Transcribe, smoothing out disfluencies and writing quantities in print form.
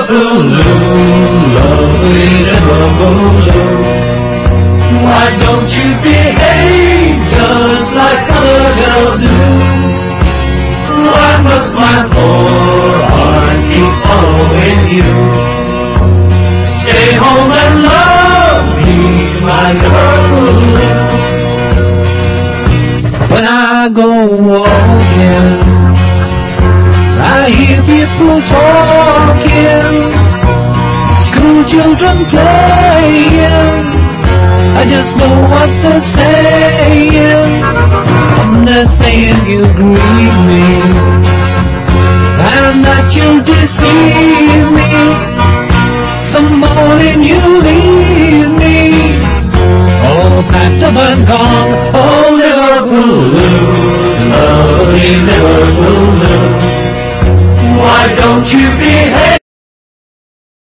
Liverpool, lovely Liverpool. Why don't you behave just like other girls do? Why must my poor heart keep following you? Stay home and love me, my Liverpool. When I go walking, I hear people talking, school children playing. I just know what they're saying. And they're saying you grieve me, and that you'll deceive me. Some morning you leave me, all packed up and gone. Oh, Liverpool, lovely Liverpool. Why don't you behave